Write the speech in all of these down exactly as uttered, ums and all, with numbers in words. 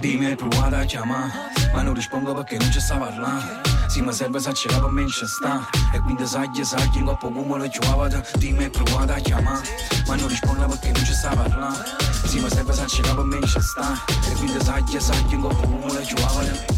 Dimmi hai provato a chiamare, ma non rispondo perché non ci sta parlando. Sì, ma serve se c'è la per me ci sta. E quindi sai, sai, in coppa come le giovate. Dimmi hai provato a chiamare, ma non rispondo perché non ci sta parlando. Sì, ma serve se c'è la per me ci sta. E quindi sai, sai, in coppa come le giovate.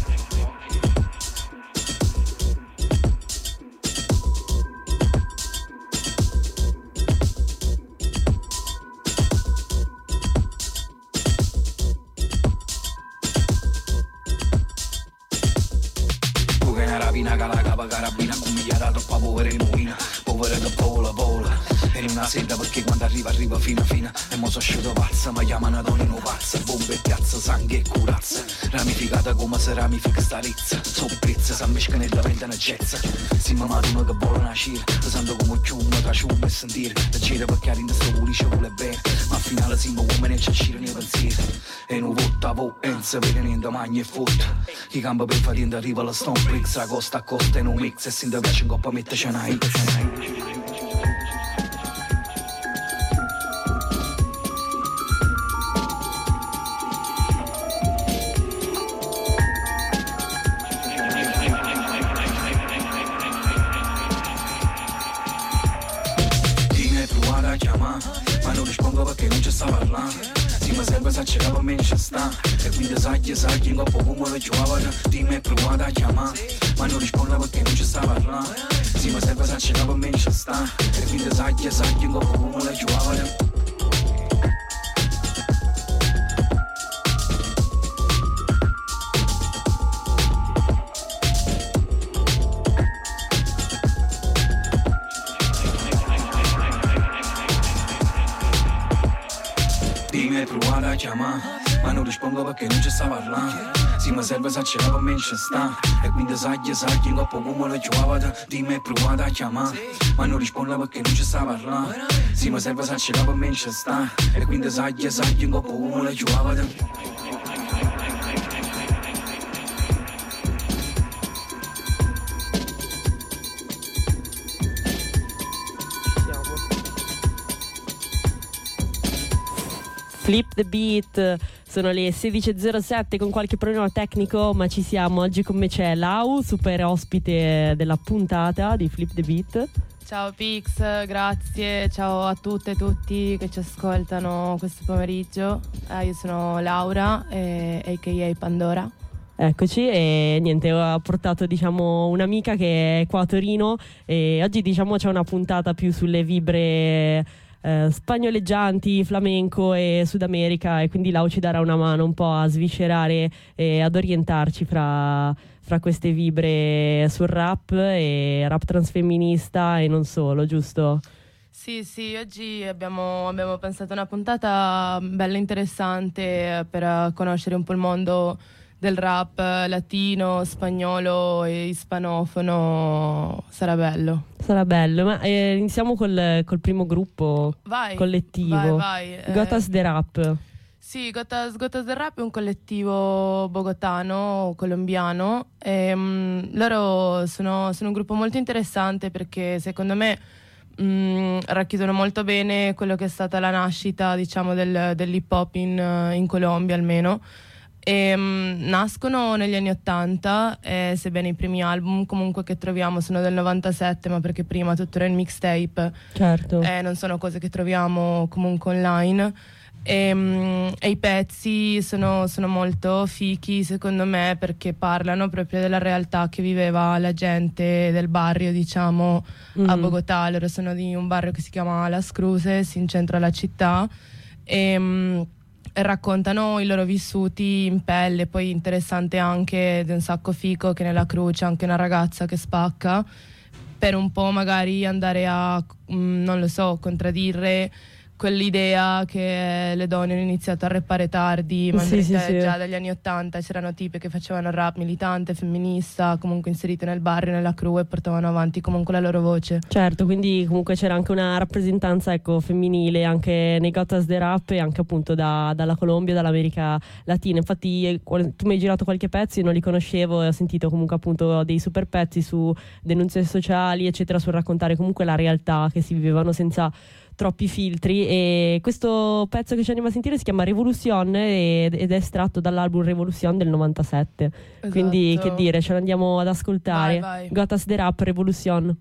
Una cala capa carabina accompagnata troppa povera e nuina, povera che vola vola. E in una sera perché quando arriva arriva fino a fino. E mo so uscito pazza, ma chiamano Tonino pazza. Bombe e piazza, sangue e curazza, ramificata come se ramifica sta rizza. So pezza, sa mescano e diventano jazza. Si mamma uno che vuole una cira, pesando come ciumma, caciumma e sentire. Leggera perché in sto cuore ci vuole bene, ma al finale siamo uomini e ci uscirano i pensieri. E non vota po' e non si vede niente magna e fotta. Chi campa per fare niente arriva la Stone Bricks, a costa a costa e non mix. E se ti piace in coppa metterci una hit. Ma non rispondo perché non ci sta parlando. Sì, ma serve se c'è la per me ci sta. E quindi sai, sai, in coppa come le giovane. Dimmi hai provato a chiamare, ma non rispondo perché non ci sta parlando. Sì, ma serve se c'è la per me ci sta. E quindi sai, sai, in coppa come le giovane. Dimmi hai provato a chiamare, ma non rispondo perché non ci sta parlando. Sì, ma serve se c'è la per me ci sta. E quindi sai, sai, in coppa come le giovate. Dimmi hai provato a chiamare, ma non rispondo perché non ci sta parlando. Sì, ma serve se c'è la per me ci sta. E quindi sai, sai, in coppa come le giovate. Flip the Beat, sono le sedici e zero sette con qualche problema tecnico, ma ci siamo. Oggi con me c'è Lau, super ospite della puntata di Flip the Beat. Ciao Pix, grazie, ciao a tutte e tutti che ci ascoltano questo pomeriggio. Eh, io sono Laura, eh, a k a. Pandora. Eccoci, e niente, ho portato diciamo un'amica che è qua a Torino e oggi diciamo c'è una puntata più sulle vibre Eh, spagnoleggianti, flamenco e Sud America, e quindi Lau ci darà una mano un po' a sviscerare e ad orientarci fra, fra queste vibre sul rap e rap transfemminista e non solo, giusto? Sì, sì, oggi abbiamo, abbiamo pensato a una puntata bella interessante per conoscere un po' il mondo del rap latino, spagnolo e ispanofono. Sarà bello. Sarà bello, ma eh, iniziamo col, col primo gruppo vai, collettivo. Vai, vai. Gotas de Rap. Sì, Gotas, Gotas de Rap è un collettivo bogotano, colombiano. E, um, loro sono, sono un gruppo molto interessante perché secondo me mh, racchiudono molto bene quello che è stata la nascita, diciamo, del, dell'hip hop in, in Colombia almeno. E, um, nascono negli anni ottanta, eh, sebbene i primi album comunque che troviamo sono del novantasette, ma perché prima tutto era in mixtape, certo, eh, non sono cose che troviamo comunque online. E, um, e i pezzi sono, sono molto fichi secondo me perché parlano proprio della realtà che viveva la gente del barrio, diciamo, mm. a Bogotà. Loro sono di un barrio che si chiama Las Cruces, in centro alla città, e um, e raccontano i loro vissuti in pelle. Poi interessante anche ed è un sacco fico che nella Cruce anche una ragazza che spacca per un po' magari andare a mh, non lo so, contraddire quell'idea che le donne hanno iniziato a rappare tardi, ma sì, sì, già sì. dagli anni ottanta c'erano tipe che facevano rap militante, femminista, comunque inserite nel barrio, nella crew, e portavano avanti comunque la loro voce. Certo, quindi comunque c'era anche una rappresentanza, ecco, femminile anche nei Gotas de Rap e anche appunto da, dalla Colombia, dall'America Latina. Infatti tu mi hai girato qualche pezzo, io non li conoscevo e ho sentito comunque appunto dei super pezzi su denunce sociali eccetera, sul raccontare comunque la realtà che si vivevano senza troppi filtri, e questo pezzo che ci andiamo a sentire si chiama Revolution ed è estratto dall'album Revolution del novantasette. Esatto. Quindi che dire, ce l'andiamo ad ascoltare. Vai, vai. Got Us The Rap, Revolution.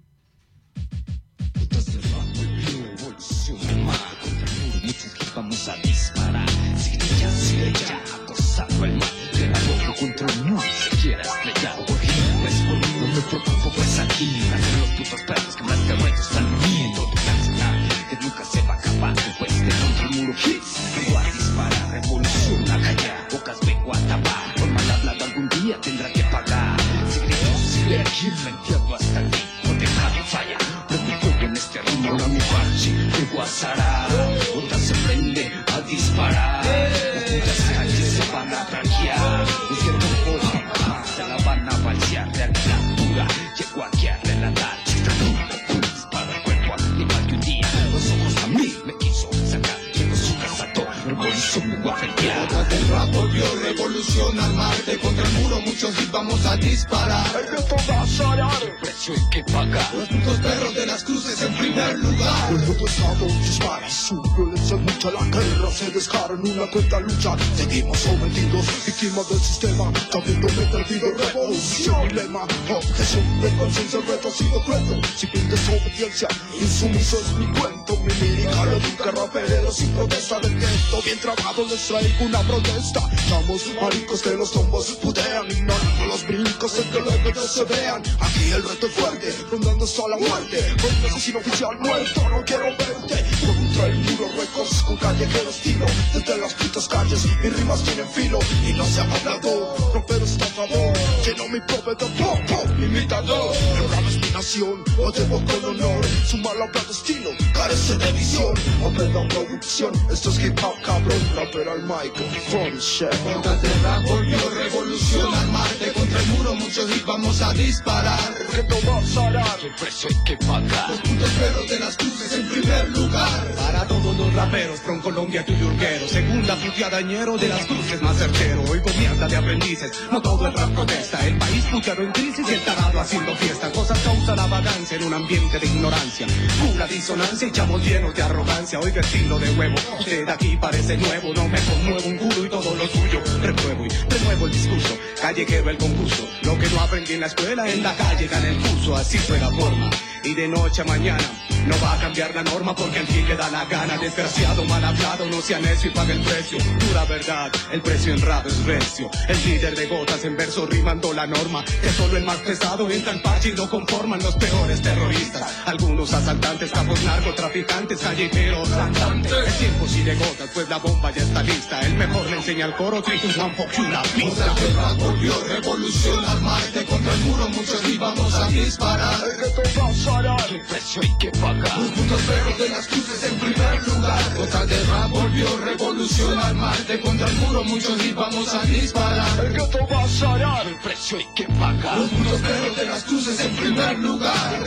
Vamos a disparar, si ya se ya acosando el mal, que la boca contra el muro se quiera estrellar, porque no es por mí, no me preocupo, pues aquí nacen los putos perros que más que muertos están viendo tu canción, que nunca se va a acabar, pues de contra el muro hits, vengo a disparar, revolución a callar, bocas vengo a tapar, por mal hablado algún día tendrá que pagar, si grito, si le aquí, me entiendo hasta aquí, no te cabe falla, prende fuego en este ritmo, no mi parche, vengo a zarar, otra se prende a disparar, las putas calles se van a tranquear, un cierto poema se la van a balsear, realidad pura, llego aquí a relatar, chista dura, disparo el cuerpo al animal que un día los ojos a mí me quiso sacar, llegó su cazador, revolución me voy a pelear. Otra tierra volvió revolución al Marte, contra el muro muchos hits vamos a disparar, El reto va a salar, el precio hay que pagar, los putos perros de las cruces en primer lugar. El nuevo estado dispara, su violencia es mucha, la guerra se descara en una cuenta lucha. Seguimos sometidos, víctimas del sistema, sabiéndome perdido, revolución mi lema. Objeción de conciencia, el reto ha sido cruento, civil desobediencia, insumiso es mi cuento. Mi lírica lo educa, raperero sin protesta del gueto, bien trabado les traigo una protesta. Estamos maricos que los tombos putean, ignorando los brincos en que luego se vean. Aquí el reto es fuerte, rondando hasta la muerte, con un asesino oficial muerto, no quiero verte. Contra el muro récords con callejeros tiro, desde las putas calles mis rimas tienen filo, y no se ha hablado, rapero estafador, lleno mi proveedor, pop, pop, imitador. El rap es mi nación, lo llevo con honor, su mal hablado estilo carece de visión, aprenda producción, esto es hip hop cabrón, rapero al mic, front shit. Otra tierra volvió revolución al Marte, contra el muro muchos hits vamos a disparar, el reto va a salar, el precio hay que pagar, los putos perros de las cruces en primer lugar. Para todos los raperos, from Colombia tu yurquero, segunda puteadañero de las cruces más certero. Hoy gobierna de aprendices, no todo el rap protesta. El país puteado en crisis y el tarado haciendo fiesta. Cosas causa la vagancia en un ambiente de ignorancia. Pura disonancia y chavos llenos de arrogancia. Hoy vestido de huevo, usted aquí parece nuevo. No me conmuevo un culo y todo lo suyo repruebo y remuevo el discurso. Callejero el concurso, lo que no aprendí en la escuela en la calle gana el curso. Así fue la forma y de noche a mañana no va a cambiar la norma porque al fin le da la gana. Desgraciado, mal hablado, no sea necio y paga el precio. Dura verdad, el precio en rap es recio. El líder de gotas en verso rimando la norma, que solo el más pesado entra en parche y lo conforman los peores terroristas. Algunos asaltantes, capos narcotraficantes, callejeros, cantantes. El tiempo sí de gotas, pues la bomba ya está lista. El mejor le enseña al coro, trito un one fuck you la pista. Otra tierra volvió revolución al Marte, contra el muro muchos hits vamos a disparar, el reto va a salar, el precio hay que pagar, los putos perros de las cruces en primer lugar. Otra tierra volvió revolución al Marte, contra el muro muchos hits vamos a disparar, el reto va a salar, el precio hay que pagar, los putos perros de las cruces en primer lugar.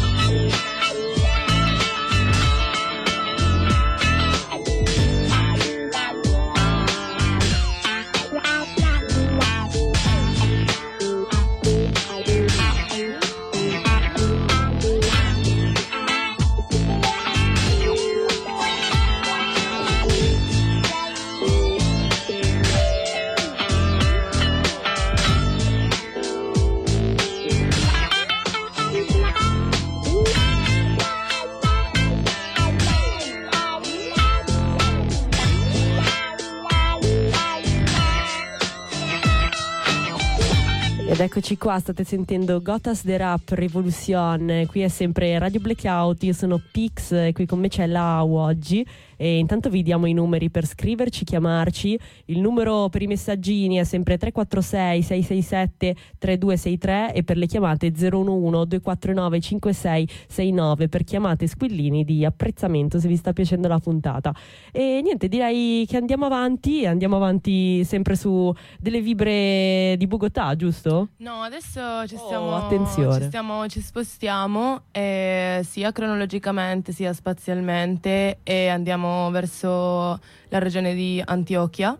Ed eccoci qua, state sentendo Got Us The Rap, Revolution. Qui è sempre Radio Blackout, io sono Pix e qui con me c'è Lau oggi. E intanto vi diamo i numeri per scriverci, chiamarci. Il numero per i messaggini è sempre tre quattro sei sei sei sette tre due sei tre e per le chiamate zero uno uno due quattro nove cinque sei sei nove per chiamate squillini di apprezzamento se vi sta piacendo la puntata. E niente, direi che andiamo avanti, andiamo avanti sempre su delle vibre di Bogotà, giusto? No, adesso ci stiamo, Oh, attenzione. ci, stiamo, ci spostiamo eh, sia cronologicamente sia spazialmente e andiamo verso la regione di Antioquia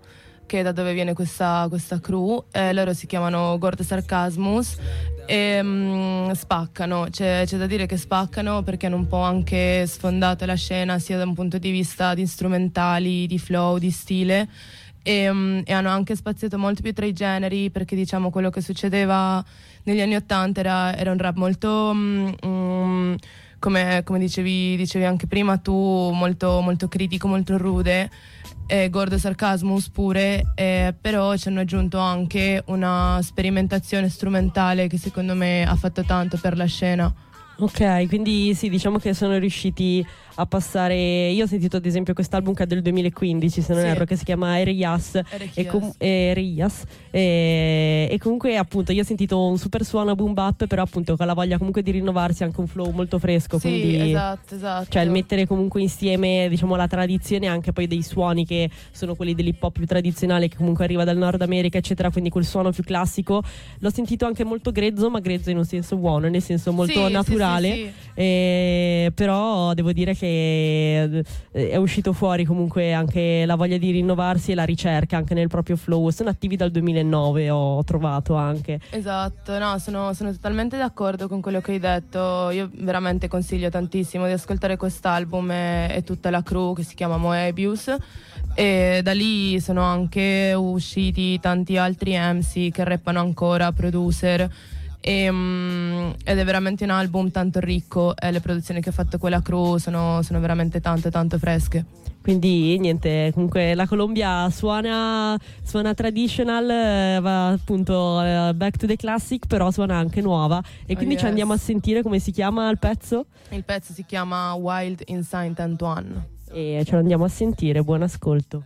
che da dove viene questa, questa crew, eh, loro si chiamano Gordo Sarcasmus e mm, spaccano, c'è, c'è da dire che spaccano perché hanno un po' anche sfondato la scena sia da un punto di vista di strumentali, di flow, di stile e, um, e hanno anche spaziato molto più tra i generi, perché diciamo quello che succedeva negli anni ottanta era, era un rap molto um, um, come, come dicevi, dicevi anche prima tu, molto, molto critico, molto rude, e Gordo Sarcasmus pure, eh, però ci hanno aggiunto anche una sperimentazione strumentale che secondo me ha fatto tanto per la scena. Ok, quindi sì, diciamo che sono riusciti a passare. Io ho sentito ad esempio quest'album che è del duemilaquindici, se non sì. erro, che si chiama Erias e, com- Erias e, e comunque appunto io ho sentito un super suono boom bap, però appunto con la voglia comunque di rinnovarsi, anche un flow molto fresco, sì, quindi esatto, esatto. cioè il mettere comunque insieme diciamo la tradizione anche poi dei suoni che sono quelli dell'hip hop più tradizionale che comunque arriva dal Nord America eccetera, quindi quel suono più classico l'ho sentito anche molto grezzo, ma grezzo in un senso buono, nel senso molto sì, naturale, sì, sì, sì. E, però devo dire che è uscito fuori comunque anche la voglia di rinnovarsi e la ricerca anche nel proprio flow. Sono attivi dal duemilanove, ho trovato anche. Esatto, no, sono, sono totalmente d'accordo con quello che hai detto. Io veramente consiglio tantissimo di ascoltare quest'album e, e tutta la crew che si chiama Moebius, e da lì sono anche usciti tanti altri M C che rappano ancora, producer. E, um, ed è veramente un album tanto ricco e le produzioni che ha fatto quella crew sono, sono veramente tanto tanto fresche. Quindi niente, comunque la Colombia suona, suona traditional, eh, va appunto eh, back to the classic, però suona anche nuova e quindi oh, yes. Ci andiamo a sentire. Come si chiama il pezzo? Il pezzo si chiama Wild in Saint Antoine e ce lo andiamo a sentire, buon ascolto.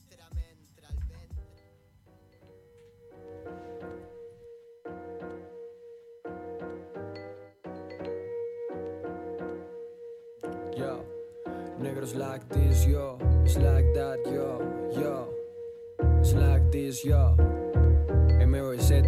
Yo, niggas like this, yo. It's like that, yo, yo. It's like this, yo. M O Z.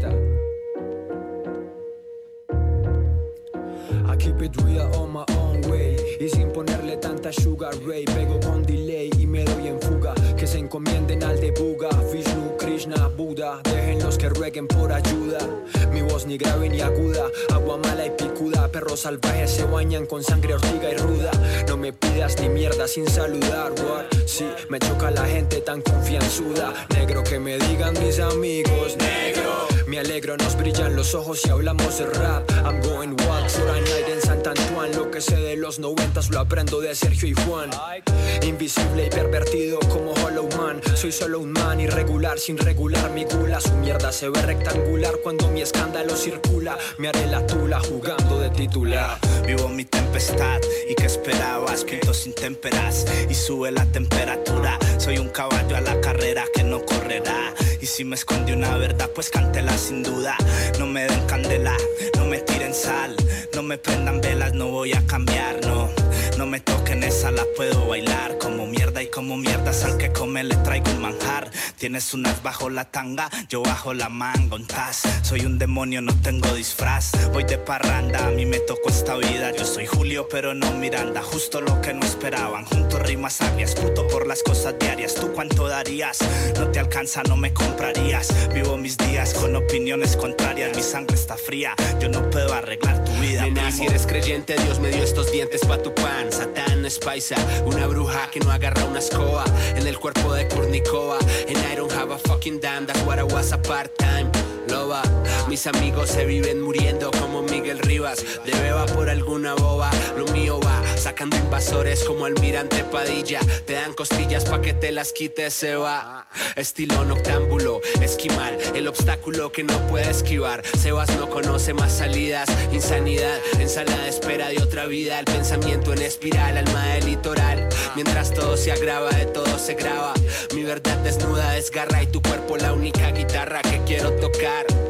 I keep it real on my own way y sin ponerle tanta sugar ray. Pego con delay y me doy en fuga. Que se encomienden al de Buga, Vishnu, Krishna, Buda. Déjenlos que rueguen por ayuda. Mi voz ni grave ni aguda, agua mala y picuda. Perros salvajes se bañan con sangre ortiga y ruda. No me pidas ni mierda sin saludar, what? Sí, me choca la gente tan confianzuda. Negro, que me digan mis amigos, negro. Me alegro, nos brillan los ojos y hablamos de rap. I'm going wild for a night en Sant Antoine. Lo que sé de los noventas lo aprendo de Sergio y Juan. Invisible y pervertido como Hollow Man. Soy solo un man irregular sin regular mi gula. Su mierda se ve rectangular cuando mi escándalo circula. Me haré la tula jugando de titular. Vivo mi tempestad y que esperabas, pinto sin temperas y sube la temperatura. Soy un caballo a la carrera que no correrá. Y si me esconde una verdad, pues cántela sin duda. No me den candela, no me tiren sal, no me prendan velas, no voy a cambiar, no. No me toquen esa, la puedo bailar como mierda y como mierdas al que come le traigo un manjar. Tienes un as bajo la tanga, yo bajo la manga, un tas. Soy un demonio, no tengo disfraz. Voy de parranda, a mí me tocó esta vida. Yo soy Julio, pero no Miranda, justo lo que no esperaban. Junto rimas agrias, puto por las cosas diarias. ¿Tú cuánto darías? No te alcanza, no me comprarías. Vivo mis días con opiniones contrarias. Mi sangre está fría, yo no puedo arreglar tu vida. Nena, si eres creyente, Dios me dio estos dientes pa' tu pan. Satán es paisa, una bruja que no agarra una escoba. En el cuerpo de Kurnikova. And I don't have a fucking damn, that's what I was a part-time loba. Mis amigos se viven muriendo como Miguel Rivas. De beba por alguna boba, lo mío va sacando invasores como Almirante Padilla. Te dan costillas pa' que te las quites, se va. Estilo noctámbulo, esquimal, el obstáculo que no puede esquivar. Sebas no conoce más salidas, insanidad, ensalada espera de otra vida. El pensamiento en espiral, alma del litoral. Mientras todo se agrava, de todo se graba. Mi verdad desnuda desgarra y tu cuerpo la única guitarra que quiero tocar.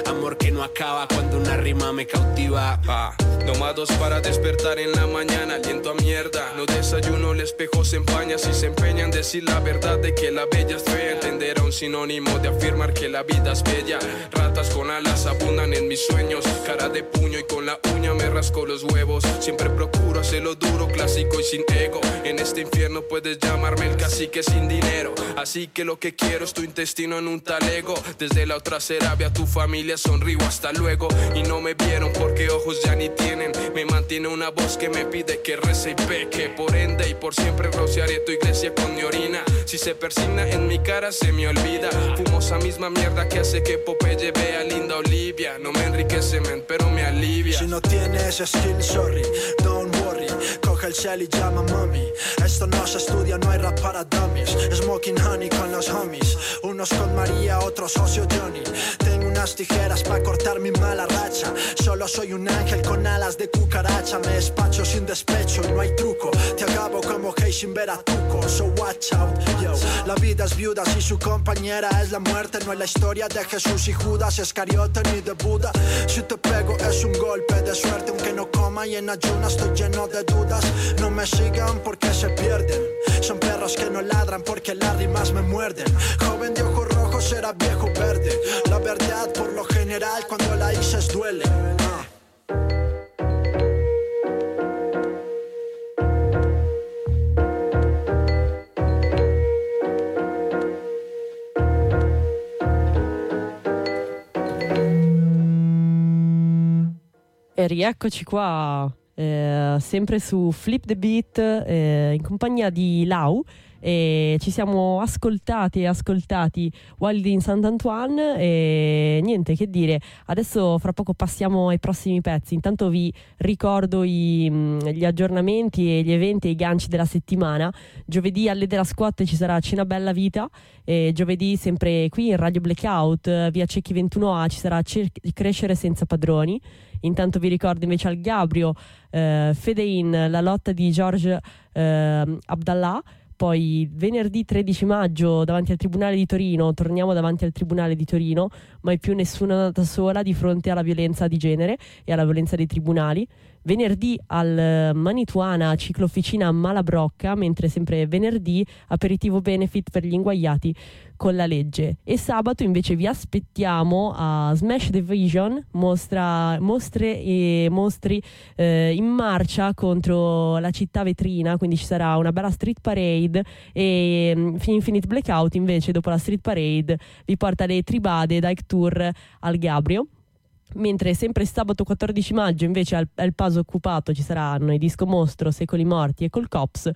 amor que no acaba cuando una rima me cautiva. Ah, nomados para despertar en la mañana, aliento a mierda, no desayuno, el espejo se empaña. Si se empeñan en decir la verdad de que la bella es fea, entender a un sinónimo de afirmar que la vida es bella. Ratas con alas abundan en mis sueños, cara de puño y con la uña me rasco los huevos. Siempre procuro hacerlo duro, clásico y sin ego. En este infierno puedes llamarme el cacique sin dinero, así que lo que quiero es tu intestino en un talego. Desde la otra Arabia tu familia sonrío, hasta luego. Y no me vieron porque ojos ya ni tienen. Me mantiene una voz que me pide que rece y peque. Por ende y por siempre rociaré tu iglesia con mi orina. Si se persigna en mi cara se me olvida. Fumo esa misma mierda que hace que Popeye vea linda Olivia. No me enriquece, men, pero me alivia. Si no tienes skill, sorry, don't worry. Coge el cel y llama mami. Esto no se estudia, no hay rap para dummies. Smoking honey con los homies, unos con María, otros socio Johnny. Tengo unas tijeras para cortar mi mala racha. Solo soy un ángel con alas de cucaracha. Me despacho sin despecho y no hay truco. Te acabo como Hey sin ver a Tuco. So watch out, yo. La vida es viuda si su compañera es la muerte. No es la historia de Jesús y Judas Iscariote ni de Buda. Si te pego es un golpe de suerte. Aunque no coma y en ayunas estoy lleno de dudas. No me sigan porque se pierden. Son perros que no ladran porque las rimas me muerden. Joven de ojos rojos será viejo verde. La verdad por lo general cuando la dices duele. Ah. E rieccoci qua, eh, sempre su Flip the Beat, eh, in compagnia di Lau. E ci siamo ascoltati e ascoltati Wild in Saint-Antoine e niente che dire, adesso fra poco passiamo ai prossimi pezzi. Intanto vi ricordo i, gli aggiornamenti e gli eventi e i ganci della settimana. Giovedì alle della Squat ci sarà Cena Bella Vita, e giovedì sempre qui in Radio Blackout via Cecchi ventuno A ci sarà Cer- Crescere senza padroni. Intanto vi ricordo invece al Gabrio eh, Fedein, la lotta di George eh, Abdallah. Poi venerdì tredici maggio davanti al Tribunale di Torino, torniamo davanti al Tribunale di Torino, mai più nessuna da sola di fronte alla violenza di genere e alla violenza dei tribunali. Venerdì al Manituana ciclofficina Malabrocca, mentre sempre venerdì aperitivo benefit per gli inguaiati con la legge. E sabato invece vi aspettiamo a Smash the Vision, mostra, mostre e mostri eh, in marcia contro la città vetrina, quindi ci sarà una bella street parade e um, Infinite Blackout invece dopo la street parade vi porta le Tribade Dyke Tour al Gabrio. Mentre sempre sabato quattordici maggio invece al, al Paso Occupato ci saranno i Disco Mostro, Secoli Morti e Col Cops,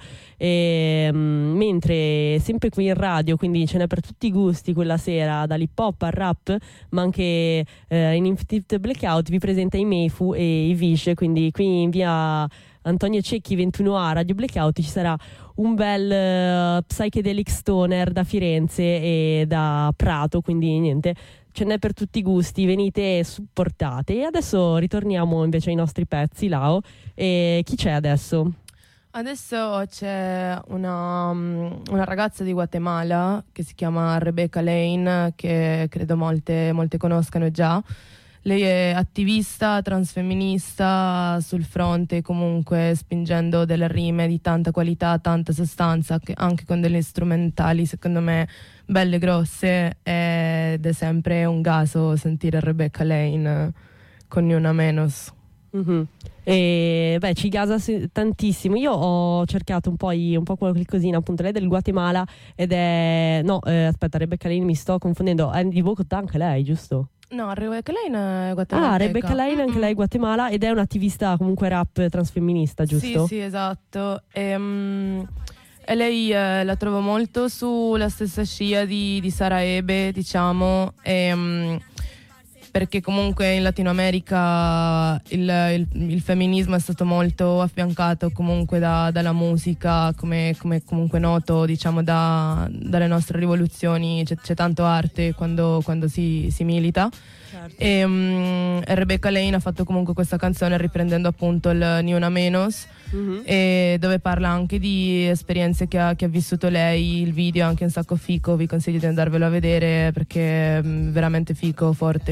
e, um, mentre sempre qui in radio, quindi ce n'è per tutti i gusti quella sera, dall'hip hop al rap, ma anche eh, in Infinite Blackout vi presenta i Meifu e i Vish, quindi qui in via Antonio Cecchi ventuno A Radio Blackout ci sarà un bel uh, psychedelic stoner da Firenze e da Prato, quindi niente, ce n'è per tutti i gusti, venite e supportate. E adesso ritorniamo invece ai nostri pezzi, Lao. E chi c'è adesso? Adesso c'è una, una ragazza di Guatemala che si chiama Rebecca Lane, che credo molte, molte conoscano già. Lei è attivista transfemminista sul fronte, comunque spingendo delle rime di tanta qualità, tanta sostanza, anche con delle strumentali secondo me belle grosse, ed è sempre un gaso sentire Rebecca Lane con Ni Una Menos. Mm-hmm. E beh, ci gasa tantissimo. Io ho cercato un po', un po' qualcosina, appunto. Lei è del Guatemala ed è no, eh, aspetta, Rebecca Lane mi sto confondendo, è di Bogotà anche lei, giusto? No, Rebecca Lane è guatemalteca. Ah, Rebecca Lane anche lei è Guatemala ed è un'attivista comunque rap transfemminista, giusto? Sì, sì, esatto. E, um, e lei eh, la trovo molto sulla stessa scia di, di Sara Ebe, diciamo, e, um, perché comunque in Latino America il, il, il femminismo è stato molto affiancato comunque da, dalla musica, come, come comunque noto, diciamo, da, dalle nostre rivoluzioni. C'è, c'è tanto arte quando, quando si, si milita. Certo. E, um, e Rebecca Lane ha fatto comunque questa canzone riprendendo appunto il Ni Una Menos, mm-hmm. e dove parla anche di esperienze che ha, che ha vissuto lei. Il video è anche un sacco fico, vi consiglio di andarvelo a vedere perché è veramente fico, forte.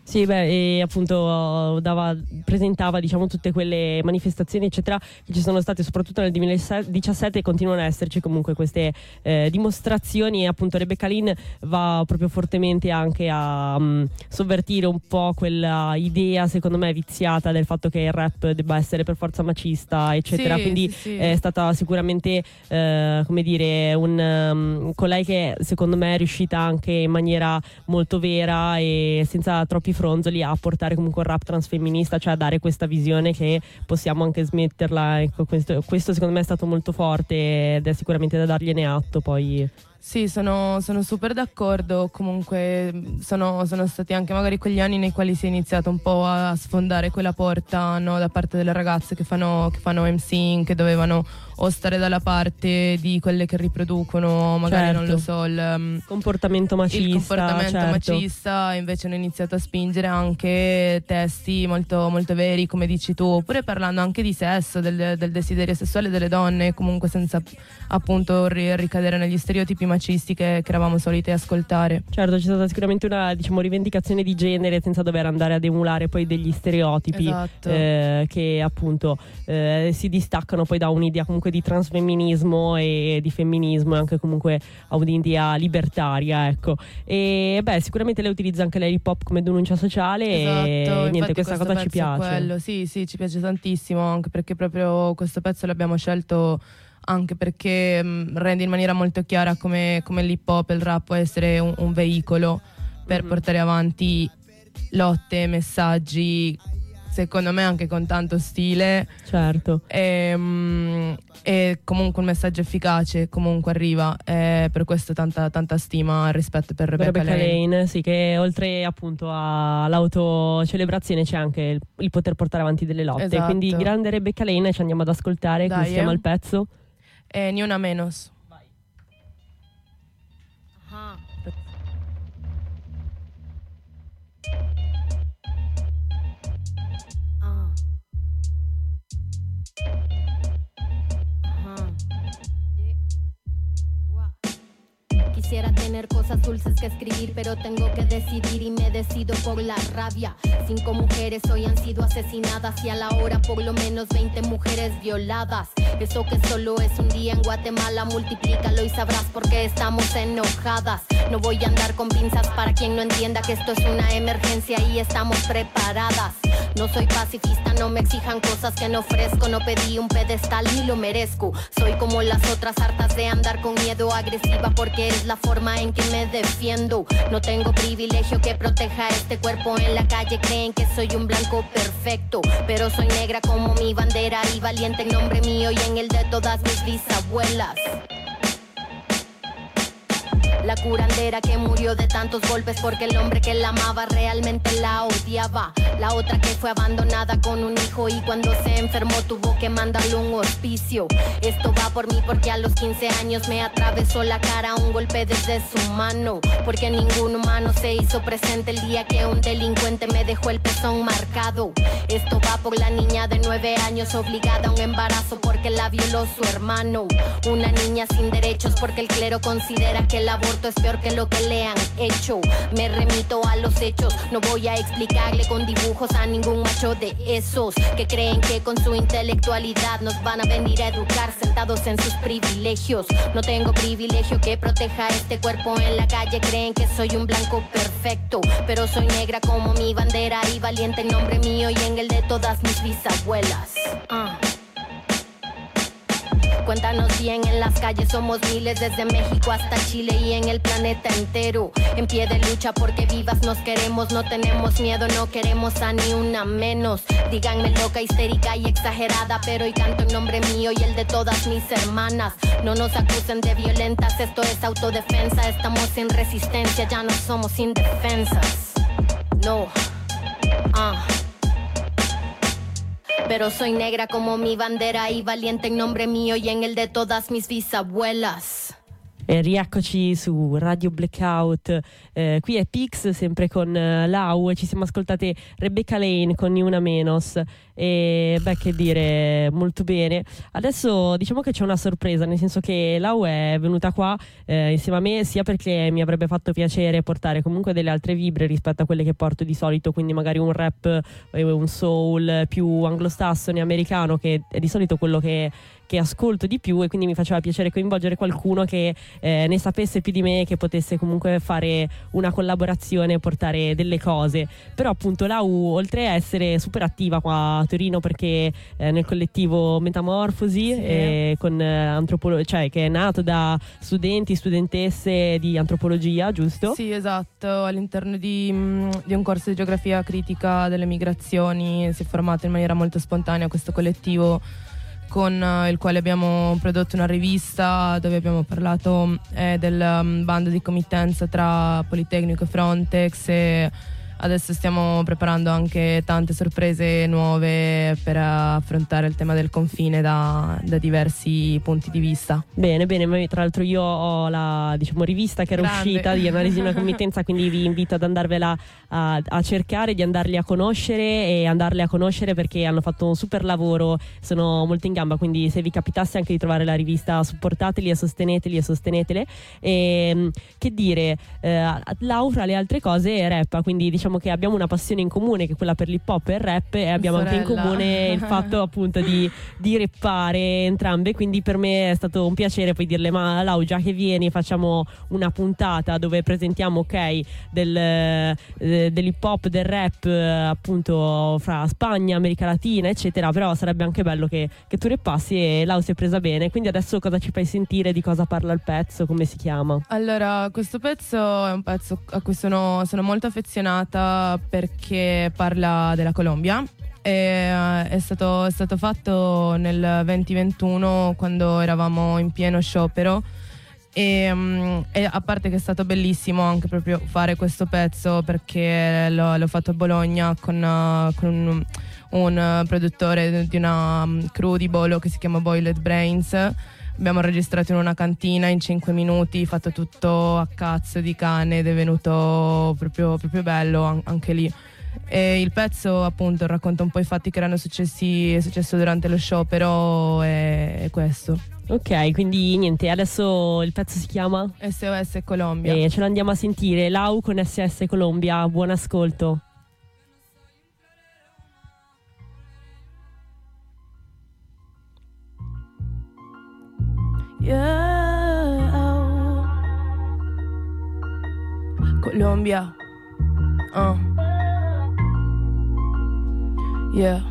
Sì, beh, e appunto dava, presentava diciamo tutte quelle manifestazioni eccetera che ci sono state soprattutto nel duemiladiciassette e continuano ad esserci comunque queste eh, dimostrazioni, e appunto Rebecca Lynn va proprio fortemente anche a um, sovvertire un po' quella idea secondo me viziata del fatto che il rap debba essere per forza macista eccetera, sì, quindi sì, sì. è stata sicuramente eh, come dire un um, colei che secondo me è riuscita anche in maniera molto vera e senza troppi fronzoli a portare comunque il rap transfemminista, cioè a dare questa visione che possiamo anche smetterla. Ecco, questo, questo secondo me è stato molto forte ed è sicuramente da dargliene atto poi. Sì, sono, sono super d'accordo. Comunque sono, sono stati anche magari quegli anni nei quali si è iniziato un po' a sfondare quella porta, no, da parte delle ragazze che fanno, che fanno emceeing, che dovevano o stare dalla parte di quelle che riproducono magari certo. non lo so il um, comportamento macista, il comportamento certo. macista. Invece hanno iniziato a spingere anche testi molto, molto veri, come dici tu, oppure parlando anche di sesso, del, del desiderio sessuale delle donne, comunque senza appunto ri- ricadere negli stereotipi macisti che, che eravamo soliti ascoltare. Certo, c'è stata sicuramente una diciamo rivendicazione di genere senza dover andare ad emulare poi degli stereotipi esatto. eh, che appunto eh, si distaccano poi da un'idea comunque di transfemminismo e di femminismo e anche comunque a un'idea libertaria, ecco. E beh, sicuramente lei utilizza anche l'hip hop come denuncia sociale esatto, e niente, questa cosa ci piace. Quello. Sì, sì, ci piace tantissimo, anche perché proprio questo pezzo l'abbiamo scelto anche perché mh, rende in maniera molto chiara come, come l'hip hop e il rap può essere un, un veicolo per mm-hmm. portare avanti lotte, messaggi, secondo me anche con tanto stile, certo, e, mh, e comunque un messaggio efficace comunque arriva, e per questo tanta, tanta stima e rispetto per Rebecca, Rebecca Lane. Lane, sì, che oltre appunto all'autocelebrazione c'è anche il, il poter portare avanti delle lotte, esatto. Quindi grande Rebecca Lane, ci andiamo ad ascoltare. Dai, come si chiama eh? il pezzo? Eh, Ni una menos. Vai. Uh-huh. Quisiera tener cosas dulces que escribir, pero tengo que decidir y me decido por la rabia. Cinco mujeres hoy han sido asesinadas y a la hora por lo menos veinte mujeres violadas. Eso que solo es un día en Guatemala, multiplícalo y sabrás por qué estamos enojadas. No voy a andar con pinzas para quien no entienda que esto es una emergencia y estamos preparadas. No soy pacifista, no me exijan cosas que no ofrezco. No pedí un pedestal ni lo merezco. Soy como las otras, hartas de andar con miedo, agresiva porque es la forma en que me defiendo. No tengo privilegio que proteja este cuerpo. En la calle creen que soy un blanco perfecto, pero soy negra como mi bandera y valiente en nombre mío y en el de todas mis bisabuelas. La curandera que murió de tantos golpes porque el hombre que la amaba realmente la odiaba. La otra que fue abandonada con un hijo y cuando se enfermó tuvo que mandarle un hospicio. Esto va por mí porque a los quince años me atravesó la cara un golpe desde su mano. Porque ningún humano se hizo presente el día que un delincuente me dejó el pezón marcado. Esto va por la niña de nueve años obligada a un embarazo porque la violó su hermano. Una niña sin derechos porque el clero considera que el aborto es peor que lo que le han hecho. Me remito a los hechos, no voy a explicarle con dibujos a ningún macho de esos que creen que con su intelectualidad nos van a venir a educar sentados en sus privilegios. No tengo privilegio que proteja este cuerpo. En la calle creen que soy un blanco perfecto, pero soy negra como mi bandera y valiente en nombre mío y en el de todas mis bisabuelas. uh. Cuéntanos bien, en las calles somos miles, desde México hasta Chile y en el planeta entero. En pie de lucha porque vivas nos queremos, no tenemos miedo, no queremos a ni una menos. Díganme loca, histérica y exagerada, pero hoy canto en nombre mío y el de todas mis hermanas. No nos acusen de violentas, esto es autodefensa. Estamos sin resistencia, ya no somos indefensas. No, ah uh. Pero soy negra como mi bandera y valiente en nombre mio y en el de todas mis bisabuelas. E rieccoci su Radio Blackout, eh, qui è Pix sempre con uh, Lau, ci siamo ascoltate Rebecca Lane con Ni una menos E beh, che dire, molto bene. Adesso diciamo che c'è una sorpresa, nel senso che Lau è venuta qua eh, insieme a me, sia perché mi avrebbe fatto piacere portare comunque delle altre vibre rispetto a quelle che porto di solito, quindi magari un rap, eh, un soul più anglosassone, americano, che è di solito quello che che ascolto di più, e quindi mi faceva piacere coinvolgere qualcuno che eh, ne sapesse più di me, che potesse comunque fare una collaborazione e portare delle cose. Però appunto Lau, oltre a essere super attiva qua a Torino, perché eh, nel collettivo Metamorfosi, sì. eh, con eh, antropolo- cioè che è nato da studenti, studentesse di antropologia, giusto? Sì, esatto, all'interno di, mh, di un corso di geografia critica delle migrazioni si è formato in maniera molto spontanea questo collettivo, con il quale abbiamo prodotto una rivista dove abbiamo parlato eh, del um, bando di committenza tra Politecnico e Frontex, e adesso stiamo preparando anche tante sorprese nuove per affrontare il tema del confine da, da diversi punti di vista. Bene, bene, tra l'altro io ho la diciamo rivista che era Grande. uscita di analisi di una committenza, quindi vi invito ad andarvela a, a cercare, di andarli a conoscere e andarle a conoscere, perché hanno fatto un super lavoro, sono molto in gamba, quindi se vi capitasse anche di trovare la rivista, supportateli e sosteneteli e sostenetele. E che dire, eh, Lau fra le altre cose è rappa, quindi diciamo che abbiamo una passione in comune, che è quella per l'hip hop e il rap, e abbiamo Sorella. anche in comune il fatto appunto di, di rappare entrambe, quindi per me è stato un piacere poi dirle: ma Lau, già che vieni facciamo una puntata dove presentiamo ok del, eh, dell'hip hop, del rap appunto fra Spagna, America Latina eccetera, però sarebbe anche bello che, che tu rappassi, e Lau si è presa bene. Quindi adesso cosa ci fai sentire, di cosa parla il pezzo, come si chiama? Allora, questo pezzo è un pezzo a cui sono, sono molto affezionata, perché parla della Colombia. E, uh, è, stato, è stato fatto nel duemilaventuno, quando eravamo in pieno sciopero, e, um, e a parte che è stato bellissimo anche proprio fare questo pezzo, perché l'ho, l'ho fatto a Bologna con, uh, con un, un produttore di una um, crew di Bolo che si chiama Boiled Brains. Abbiamo registrato in una cantina in cinque minuti, fatto tutto a cazzo di cane ed è venuto proprio, proprio bello anche lì. E il pezzo appunto racconta un po' i fatti che erano successi, è successo durante lo sciopero, e, e questo. Ok, quindi niente, adesso il pezzo si chiama S O S Colombia e ce lo andiamo a sentire. Lau con S O S Colombia, buon ascolto. Yeah, oh. Colombia, uh. yeah,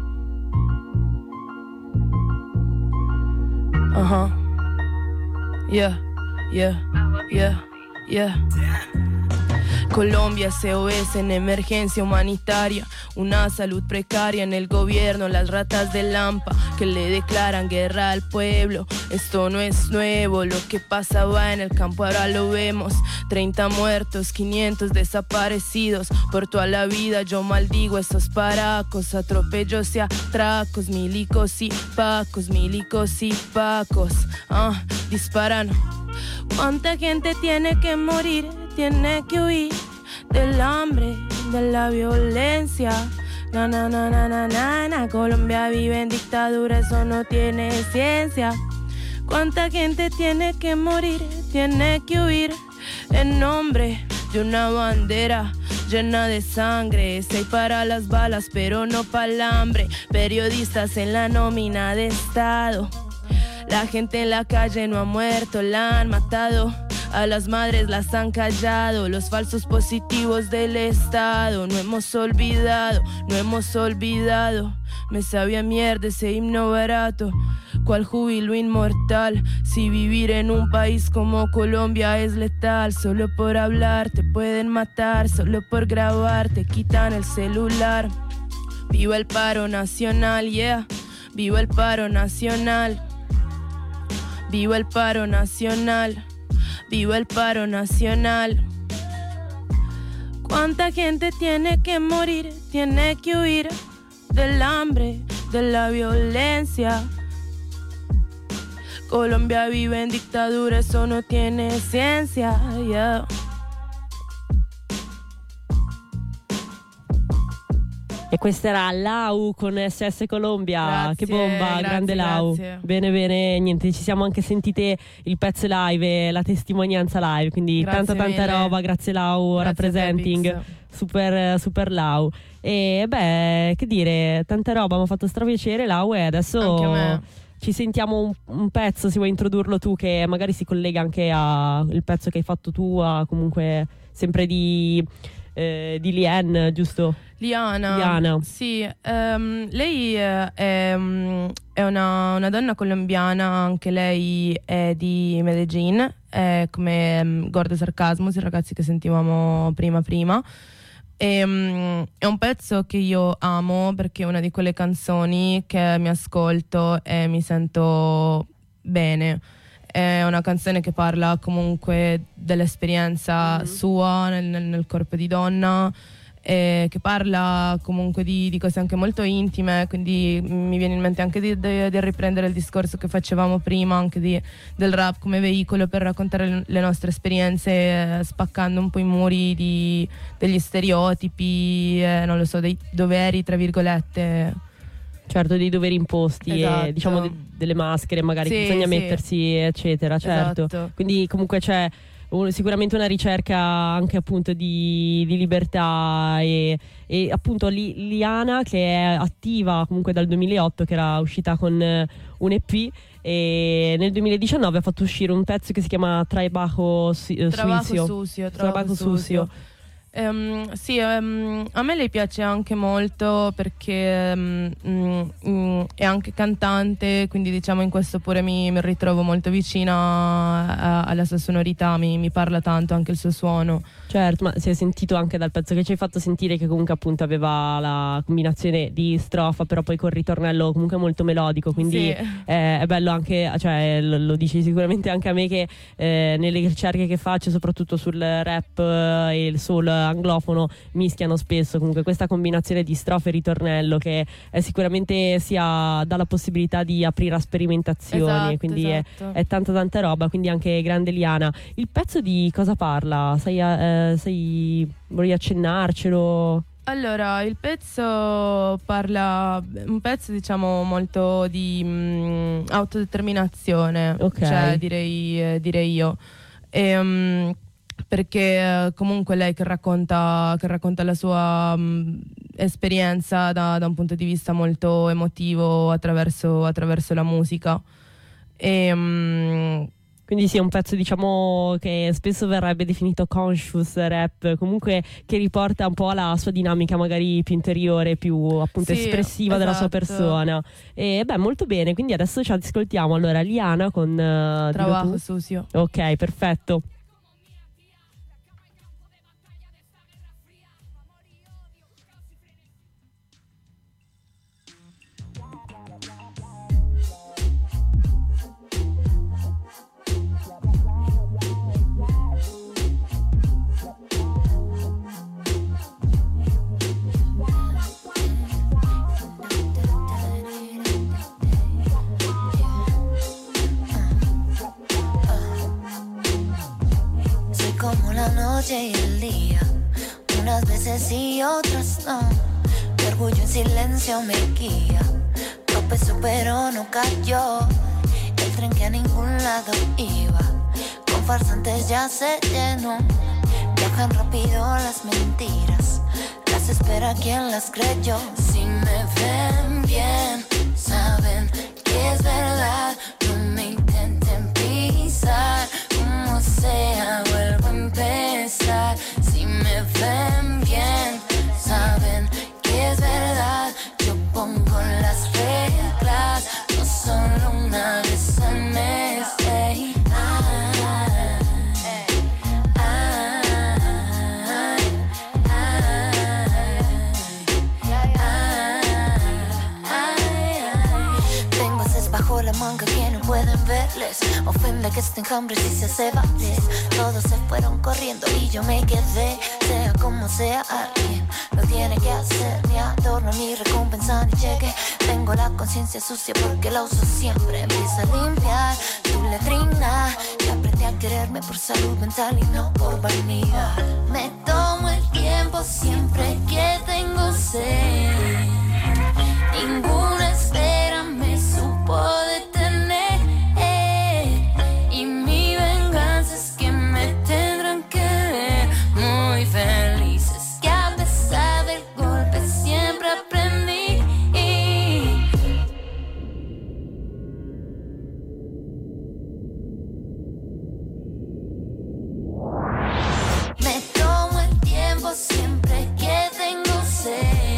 uh huh, yeah, yeah, yeah, yeah. Colombia, S O S en emergencia humanitaria, una salud precaria en el gobierno, las ratas de Lampa que le declaran guerra al pueblo. Esto no es nuevo, lo que pasaba en el campo ahora lo vemos. Treinta muertos, quinientos desaparecidos, por toda la vida yo maldigo esos paracos, atropellos y atracos, milicos y pacos, milicos y pacos, ah, disparan. ¿Cuánta gente tiene que morir? Tiene que huir del hambre, de la violencia. Na na na na na na na. Colombia vive en dictadura, eso no tiene ciencia. ¿Cuánta gente tiene que morir? Tiene que huir en nombre de una bandera llena de sangre. Seis para las balas, pero no para el hambre. Periodistas en la nómina de Estado. La gente en la calle no ha muerto, la han matado. A las madres las han callado, los falsos positivos del Estado. No hemos olvidado, no hemos olvidado. Me sabía mierda ese himno barato. Cual júbilo inmortal, si vivir en un país como Colombia es letal. Solo por hablar te pueden matar, solo por grabar te quitan el celular. Viva el paro nacional, yeah. Viva el paro nacional. Viva el paro nacional. Viva el paro nacional. ¿Cuánta gente tiene que morir? Tiene que huir del hambre, de la violencia. Colombia vive en dictadura, eso no tiene ciencia, yeah. E questa era Lau con S S Colombia. Grazie, che bomba, grazie, grande Lau. grazie. Bene, bene, niente, ci siamo anche sentite il pezzo live e la testimonianza live, quindi Grazie tanta tanta mille. roba, grazie Lau, Grazie representing, a te, super, super Lau. E beh, che dire, tanta roba, mi ha fatto strapiacere Lau e adesso Anche a me. ci sentiamo un, un pezzo, se vuoi introdurlo tu, che magari si collega anche al pezzo che hai fatto tu, a comunque sempre di, eh, di Lien, giusto? Liana, Liana. Sì, ehm, lei eh, è, mm, è una, una donna colombiana, anche lei è di Medellin, è come um, Gordo Sarcasmus, i ragazzi che sentivamo prima prima. E, mm, è un pezzo che io amo perché è una di quelle canzoni che mi ascolto e mi sento bene. È una canzone che parla comunque dell'esperienza mm-hmm. sua nel, nel, nel corpo di donna, eh, che parla comunque di, di cose anche molto intime, quindi mi viene in mente anche di, di, di riprendere il discorso che facevamo prima, anche di, del rap come veicolo per raccontare le, le nostre esperienze, eh, spaccando un po' i muri di, degli stereotipi, eh, non lo so, dei doveri tra virgolette. Certo, dei doveri imposti, Esatto. e diciamo de- delle maschere magari Sì, che bisogna sì. mettersi, eccetera, certo. Esatto. Quindi comunque c'è un- sicuramente una ricerca anche appunto di, di libertà e, e appunto Li- Liana, che è attiva comunque dal duemilaotto, che era uscita con eh, un E P, e nel duemiladiciannove ha fatto uscire un pezzo che si chiama Trabajo Su- eh, Trabajo Sucio. sucio, Trabajo trabajo sucio. sucio. Ehm, sì, ehm, a me lei piace anche molto perché ehm, mm, mm, è anche cantante, quindi diciamo in questo pure mi, mi ritrovo molto vicina a- alla sua sonorità, mi, mi parla tanto anche il suo suono. Certo, ma si è sentito anche dal pezzo che ci hai fatto sentire che comunque appunto aveva la combinazione di strofa, però poi col ritornello comunque molto melodico, quindi Sì. è, è bello anche, cioè lo, lo dici sicuramente anche a me, che eh, nelle ricerche che faccio, soprattutto sul rap eh, e il soul anglofono, mischiano spesso comunque questa combinazione di strofe e ritornello, che è sicuramente sia dà la possibilità di aprire a sperimentazioni, Esatto, quindi è- esatto. È, tanta tanta roba, quindi anche grande Liana. Il pezzo di cosa parla? Sai, eh, sai volevi accennarcelo? Allora, il pezzo parla, un pezzo diciamo molto di mm, autodeterminazione, Ok. cioè direi, eh, direi io. E, mm, perché eh, comunque lei che racconta, che racconta la sua mm, esperienza da, da un punto di vista molto emotivo attraverso, attraverso la musica. E, mm, Quindi sì, è un pezzo diciamo che spesso verrebbe definito conscious rap, comunque che riporta un po' alla sua dinamica magari più interiore, più appunto Sì, espressiva della sua esatto. persona. E beh, molto bene, quindi adesso ci ascoltiamo allora Liana con uh, dillo Trabajo tu. sucio. Ok, perfetto. Soy como la noche y el día, unas veces sí, otras no. Mi orgullo en silencio me guía, tropezó pero no cayó. El tren que a ningún lado iba, con farsantes ya se llenó. Viajan rápido las mentiras, las espera quien las creyó. Si me ven bien, saben que es verdad. No me intenten pisar, como sea vuelvo a empezar. Si me ven bien, saben que es verdad. Yo pongo las reglas, no solo una vez al mes. Ey. Ah, ey. Ah, ay, ay, ay, ay, bajo la manga que no pueden verles. Ofende que estén hambres y se hace valer. Todos se fueron corriendo y yo me quedé. Sea como sea, alguien lo tiene que hacer. Ni adorno, ni recompensa, ni cheque. Tengo la conciencia sucia porque la uso siempre. Empieza a limpiar tu letrina y aprendí a quererme por salud mental y no por vanidad. Me tomo el tiempo siempre que tengo sed. Ninguna espera me supo detener, y mi venganza es que me tendrán que ver muy felices, que a pesar del golpe siempre aprendí. Me tomo el tiempo siempre que tengo sed.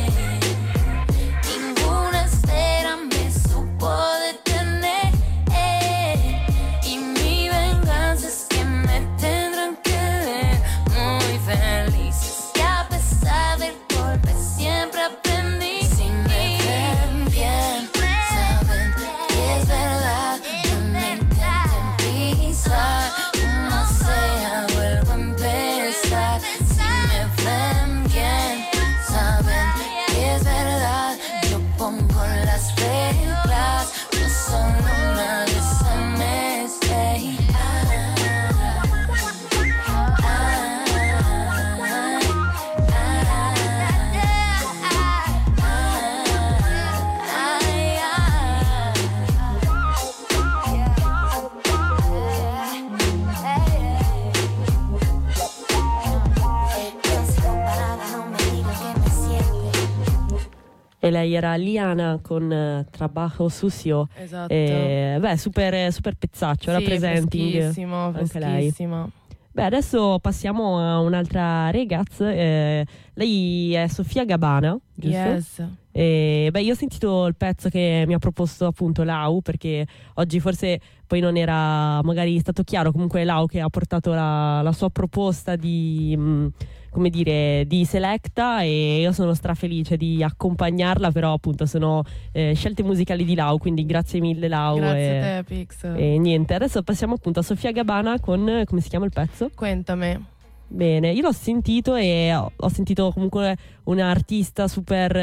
E lei era Liana con uh, Trabajo Sucio. Esatto. E, beh, super, super pezzaccio, sì, representing freschissimo, anche freschissimo. lei. Beh, adesso passiamo a un'altra ragazza. Eh, lei è Sofia Gabbana, giusto? Yes. E, beh, io ho sentito il pezzo che mi ha proposto appunto Lau, perché oggi forse poi non era magari stato chiaro, comunque Lau che ha portato la, la sua proposta di, mh, come dire, di Selecta, e io sono strafelice di accompagnarla, però appunto sono eh, scelte musicali di Lau, quindi grazie mille Lau. Grazie e, a te, Pix. E niente, adesso passiamo appunto a Sofia Gabbana con, come si chiama il pezzo? Cuéntame. Bene, io l'ho sentito e ho, ho sentito comunque un'artista super,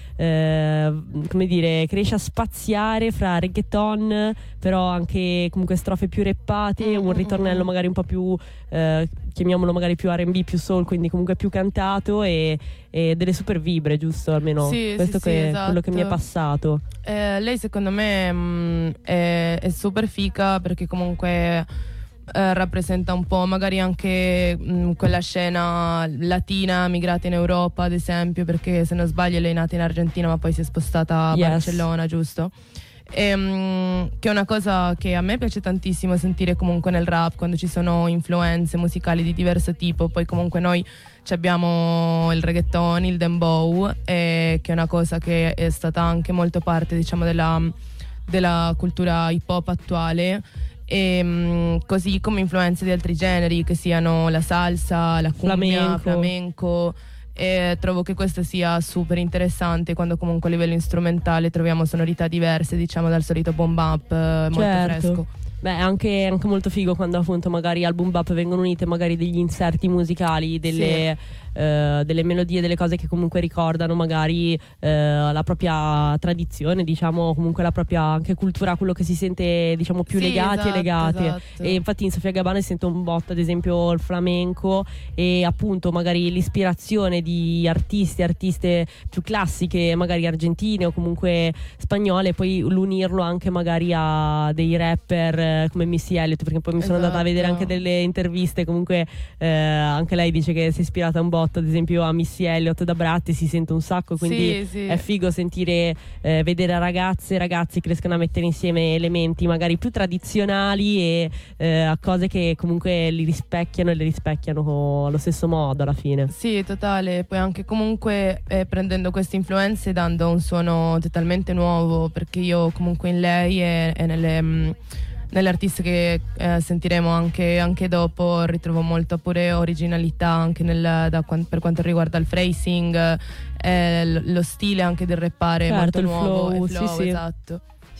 eh, come dire, che riesce a spaziare fra reggaeton, però anche comunque strofe più rappate, mm-hmm. un ritornello magari un po' più, eh, chiamiamolo magari più R and B, più soul, quindi comunque più cantato, e, e delle super vibre, giusto? Almeno sì, questo sì, che sì, è esatto. quello che mi è passato. Eh, lei secondo me mh, è, è super fica, perché comunque Eh, rappresenta un po' magari anche mh, quella scena latina migrata in Europa, ad esempio, perché se non sbaglio lei è nata in Argentina ma poi si è spostata a Yes. Barcellona, giusto? E, mh, che è una cosa che a me piace tantissimo sentire comunque nel rap, quando ci sono influenze musicali di diverso tipo. Poi comunque noi ci abbiamo il reggaeton, il dembow, eh, che è una cosa che è stata anche molto parte, diciamo, della, della cultura hip hop attuale. E mh, così come influenze di altri generi, che siano la salsa, la cumbia, Flamenco. flamenco. E trovo che questo sia super interessante, quando comunque a livello strumentale troviamo sonorità diverse, diciamo, dal solito boom bap, eh, molto Certo. fresco. Beh, anche, anche molto figo quando appunto magari al boom bap vengono unite magari degli inserti musicali, delle, eh, delle melodie, delle cose che comunque ricordano magari eh, la propria tradizione, diciamo, comunque la propria anche cultura, quello che si sente, diciamo, più Sì, legati esatto, e legate. esatto. E infatti in Sofia Gabbana sento un botto, ad esempio, il flamenco, e appunto magari l'ispirazione di artisti, artiste più classiche, magari argentine o comunque spagnole, poi l'unirlo anche magari a dei rapper come Missy Elliott, perché poi mi sono andata a vedere Esatto. anche delle interviste, comunque eh, anche lei dice che si è ispirata un botto, ad esempio a Missy Elliott da Bratti, si sente un sacco, quindi Sì, sì. è figo sentire, eh, vedere ragazze e ragazzi che riescono a mettere insieme elementi magari più tradizionali e eh, a cose che comunque li rispecchiano e le rispecchiano allo stesso modo alla fine. Sì, totale. Poi anche comunque eh, prendendo queste influenze, dando un suono totalmente nuovo, perché io comunque in lei e, e nelle, mh, nelle artiste che eh, sentiremo anche, anche dopo ritrovo molto pure originalità anche nel, da, per quanto riguarda il phrasing, eh, lo stile anche del rappare è Certo, molto il nuovo, flow, e flow, sì, sì. esatto.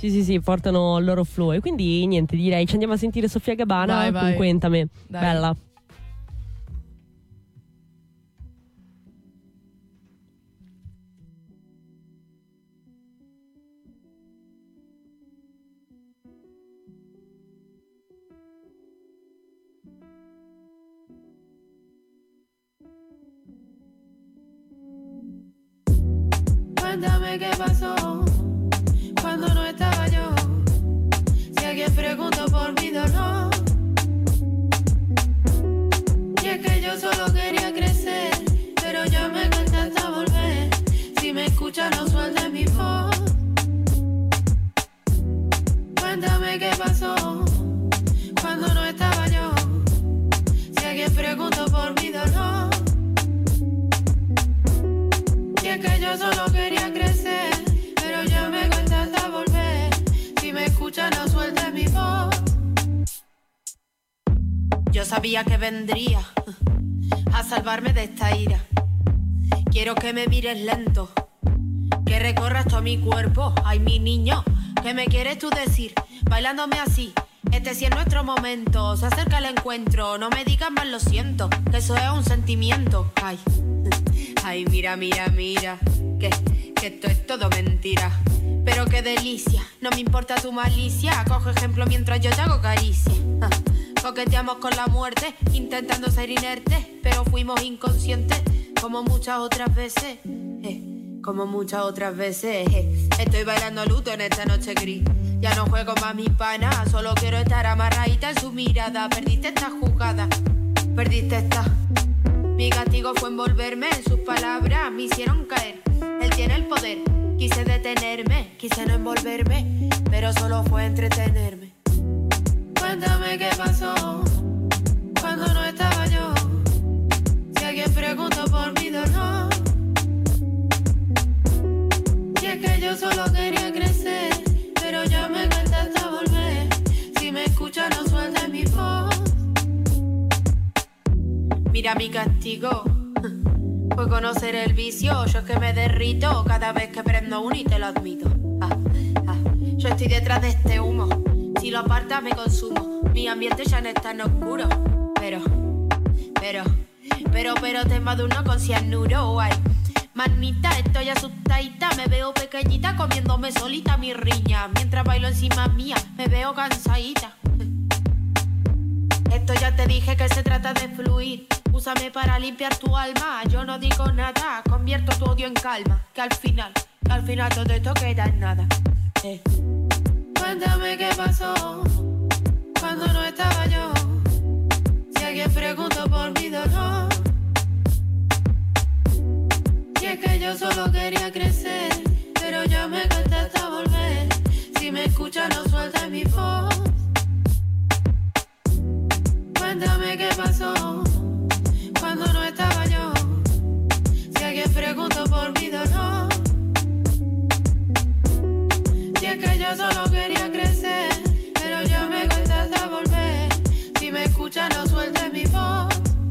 Sì, sì, sì, portano il loro flow. E quindi niente, direi ci andiamo a sentire Sofia Gabana vai, con vai. Cuéntame. Dai. Bella. Cuéntame qué pasó cuando no estaba yo. Si alguien preguntó por mi dolor. Y es que yo solo quería crecer, pero ya me cuesta hasta volver. Si me escuchas no sueltes mi voz. Cuéntame qué pasó cuando no estaba yo. Si alguien preguntó por mi dolor. Y es que yo solo quería crecer, pero ya me cuesta hasta volver. Si me escuchas no sueltes mi voz. Yo sabía que vendría a salvarme de esta ira. Quiero que me mires lento, que recorras todo mi cuerpo. Ay, mi niño, ¿qué me quieres tú decir? Bailándome así, este sí es nuestro momento. Se acerca el encuentro, no me digas más lo siento, que eso es un sentimiento. Ay, ay, mira, mira, mira, que, que esto es todo mentira. Pero qué delicia, no me importa tu malicia. Coge ejemplo mientras yo te hago caricia. Ah, coqueteamos con la muerte, intentando ser inertes, pero fuimos inconscientes, como muchas otras veces. Eh, como muchas otras veces. Eh. Estoy bailando luto en esta noche gris. Ya no juego más mi pana, solo quiero estar amarradita en su mirada. Perdiste esta jugada, perdiste esta. Mi castigo fue envolverme en sus palabras, me hicieron caer. Él tiene el poder, quise detenerme, quise no envolverme, pero solo fue entretenerme. Cuéntame qué pasó cuando no estaba yo. Si alguien preguntó por mi dolor. Y es que yo solo quería crecer, pero ya me cuesta hasta volver. Si me escuchas no sueltes mi voz. Mira mi castigo, fue conocer el vicio. Yo es que me derrito cada vez que prendo uno y te lo admito. Ah, ah. Yo estoy detrás de este humo, si lo apartas me consumo. Mi ambiente ya no es tan oscuro, pero, pero, pero, pero te embadurno con cianuro. Ay, manita, estoy asustadita, me veo pequeñita comiéndome solita mi riña. Mientras bailo encima mía, me veo cansadita. Esto ya te dije que se trata de fluir. Úsame para limpiar tu alma. Yo no digo nada, convierto tu odio en calma. Que al final, que al final todo esto queda en nada. Eh. Cuéntame qué pasó cuando no estaba yo. Si alguien preguntó por mi dolor. Y es que yo solo quería crecer, pero ya me cuesta hasta volver. Si me escuchas no sueltes mi voz. Cuéntame qué pasó cuando no estaba yo. Si alguien preguntó por mi dolor. Y es que yo solo quería crecer, pero ya me cuesta hasta volver. Si me escuchas no sueltes mi voz.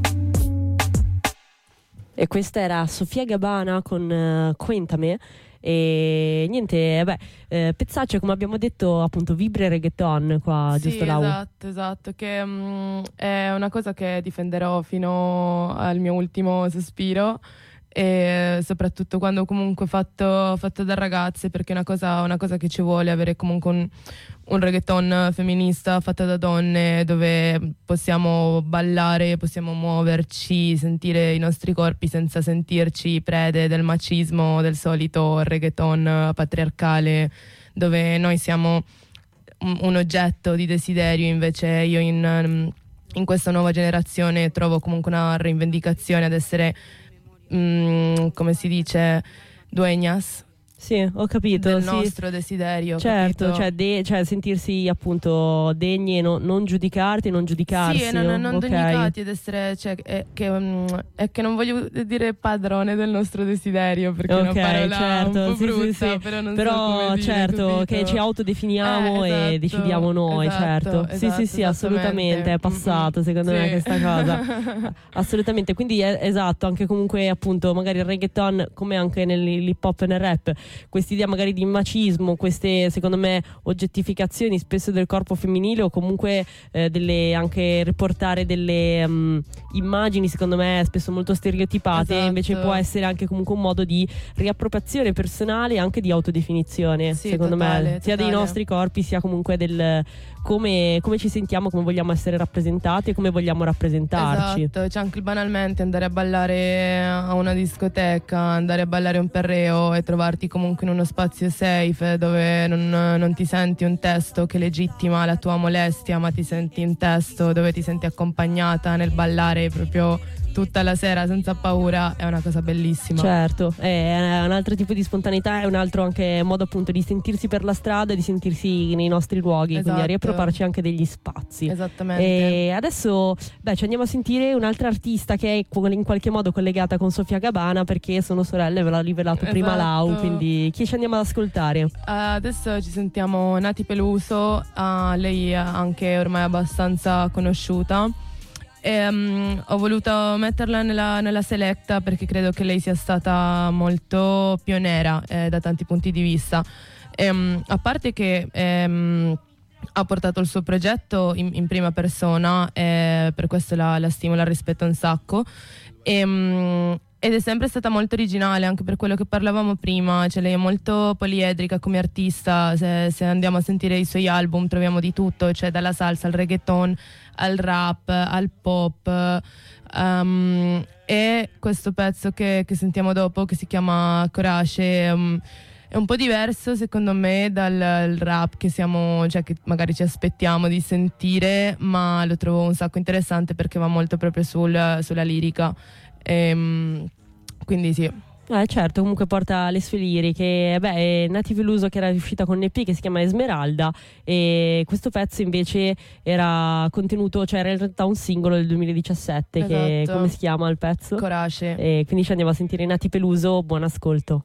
E questa era Sofia Gabana con uh, Cuéntame. E niente, beh, eh, pezzaccio come abbiamo detto, appunto, vibre reggaeton qua, sì, giusto Lau? Esatto, esatto, che um, è una cosa che difenderò fino al mio ultimo sospiro, e soprattutto quando comunque fatto, fatto da ragazze, perché è una cosa, una cosa che ci vuole, avere comunque un, un reggaeton femminista fatto da donne, dove possiamo ballare, possiamo muoverci, sentire i nostri corpi senza sentirci prede del macismo, del solito reggaeton patriarcale, dove noi siamo un, un oggetto di desiderio. Invece io in, in questa nuova generazione trovo comunque una rivendicazione ad essere, Mm, come si dice, dueñas. Sì, ho capito. Del sì. nostro desiderio. Certo, capito? cioè, de- cioè sentirsi appunto degni e no- non giudicarti, non giudicarsi. Sì, e non, non okay. giudicati ed essere, cioè, è che, um, è che non voglio dire padrone del nostro desiderio, perché Ok, è una parola certo, un po' sì, brutta, sì, sì. però non Però, so come dire, certo, capito? che ci autodefiniamo Eh, e esatto, decidiamo noi, esatto, certo. esatto, sì, sì, sì, assolutamente, è passato secondo Sì. me questa cosa. Assolutamente, quindi è esatto, anche comunque appunto magari il reggaeton, come anche nell'hip hop e nel rap, questa idea magari di macismo, queste secondo me oggettificazioni spesso del corpo femminile, o comunque eh, delle, anche riportare delle um, immagini secondo me spesso molto stereotipate, esatto. invece può essere anche comunque un modo di riappropriazione personale e anche di autodefinizione, sì, secondo totale, me, sia totale. dei nostri corpi sia comunque del come, come ci sentiamo, come vogliamo essere rappresentati e come vogliamo rappresentarci. Esatto, cioè anche banalmente andare a ballare a una discoteca, andare a ballare un perreo e trovarti comunque in uno spazio safe dove non, non ti senti un testo che legittima la tua molestia, ma ti senti un testo dove ti senti accompagnata nel ballare proprio tutta la sera senza paura, è una cosa bellissima. Certo, è un altro tipo di spontaneità, è un altro anche modo appunto di sentirsi per la strada e di sentirsi nei nostri luoghi, esatto. quindi a riappropriarci anche degli spazi. Esattamente. E adesso beh, ci andiamo a sentire un'altra artista che è in qualche modo collegata con Sofia Gabana, perché sono sorelle, ve l'ha rivelato esatto. prima Lau, quindi chi ci andiamo ad ascoltare? Uh, adesso ci sentiamo Nati Peluso, uh, lei è anche ormai abbastanza conosciuta. E, um, ho voluto metterla nella, nella selecta perché credo che lei sia stata molto pionera eh, da tanti punti di vista. E, um, a parte che um, ha portato il suo progetto in, in prima persona, e per questo la, la stimo, la rispetto un sacco. E, um, ed è sempre stata molto originale, anche per quello che parlavamo prima, cioè lei è molto poliedrica come artista. Se, se andiamo a sentire i suoi album troviamo di tutto, cioè dalla salsa al reggaeton al rap al pop, um, e questo pezzo che, che sentiamo dopo, che si chiama Corace, um, è un po' diverso secondo me dal rap che siamo, cioè che magari ci aspettiamo di sentire, ma lo trovo un sacco interessante perché va molto proprio sul, sulla lirica. E, quindi sì. Eh certo, comunque porta le sue liriche. Beh, è Nati Peluso che era uscita con un E P che si chiama Esmeralda, e questo pezzo invece era contenuto, cioè era in realtà un singolo del duemiladiciassette, esatto. Che come si chiama il pezzo? Corace. E quindi ci andiamo a sentire Nati Peluso, buon ascolto.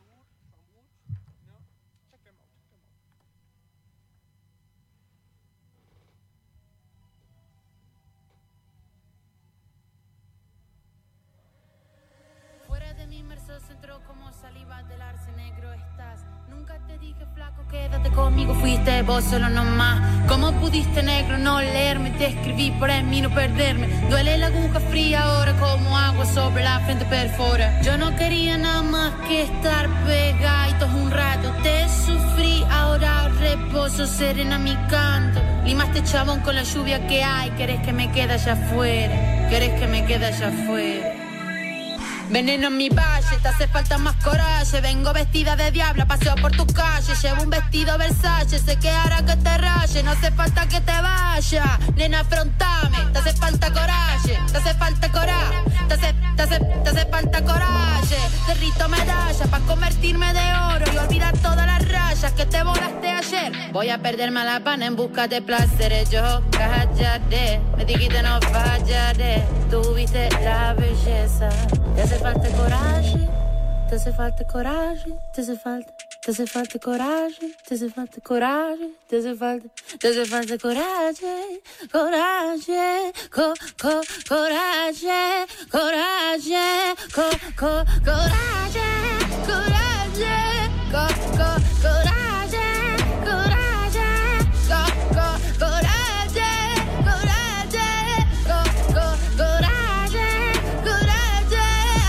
Quédate conmigo, fuiste vos solo nomás. ¿Cómo pudiste, negro, no leerme? Te escribí por en mí no perderme. Duele la aguja fría ahora como agua sobre la frente perfora. Yo no quería nada más que estar pegaditos un rato. Te sufrí, ahora reposo, serena mi canto. Limaste chabón con la lluvia que hay. Querés que me quede allá afuera. Querés que me quede allá afuera. Veneno en mi valle, te hace falta más coraje. Vengo vestida de diabla, paseo por tu calle. Llevo un vestido Versace, sé que hará que te raye. No hace falta que te vaya, nena, afrontame. Te hace falta coraje, te hace falta coraje. Te hace, te hace, te hace falta coraje. Derrito medalla pa' convertirme de oro y olvidar todas las rayas que te volaste ayer. Voy a perderme la pana en busca de placeres. Yo callaré, me dijiste no fallaré. Tuviste la belleza. Te hace falta coraje, te hace falta coraje, te hace falta, te hace falta coraje, te hace falta coraje, te hace falta, te hace falta coraje, coraje, co, co, coraje, coraje, co, co, coraje, coraje, co, co, coraje, coraje, co, co, coraje, coraje, co, co, coraje, coraje.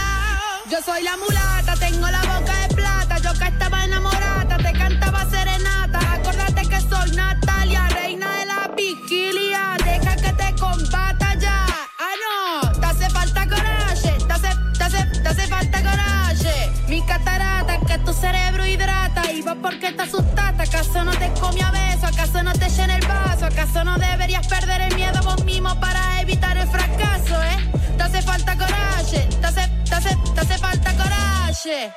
Yo soy la mulata, tengo la boca de plata. Yo que estaba enamorada, te cantaba serenata. Acordate que soy Natalia, reina de la vigilia. Deja que te combata ya. Ah no, te hace falta coraje. Te hace, te hace, te hace falta coraje. Mi catarata, que tu cerebro hidrata. Y vos porque te asustaste. ¿Acaso no te comí a beso? ¿Acaso no te llena el vaso? ¿Acaso no deberías perder el miedo vos mismo para evitar el fracaso, eh? Te hace falta coraje. Te hace, te hace, te hace falta coraje.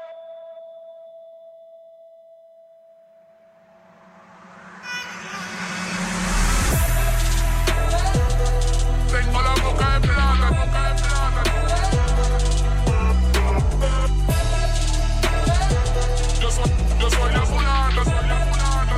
Tengo la boca de plata, boca de plata. Yo soy, yo soy la fulana, soy la fulana.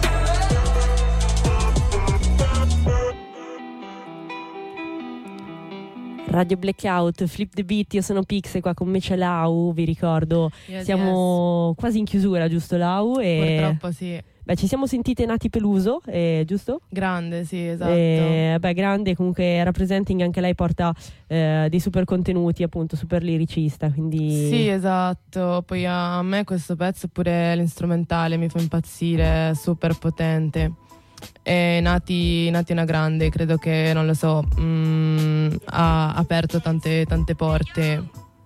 Radio Blackout, Flip the Beat, io sono Pix e qua con me c'è Lau, vi ricordo, yes, siamo yes. quasi in chiusura, giusto Lau? E... Purtroppo sì. Beh, ci siamo sentite Nati Peluso, eh, giusto? Grande, sì, esatto. Eh, beh, grande, comunque Representing anche lei porta eh, dei super contenuti, appunto, super liricista, quindi... Sì, esatto, poi a me questo pezzo, pure l'instrumentale, mi fa impazzire, super potente. E Nati, Nati è una grande, credo che, non lo so, mh, ha aperto tante, tante porte,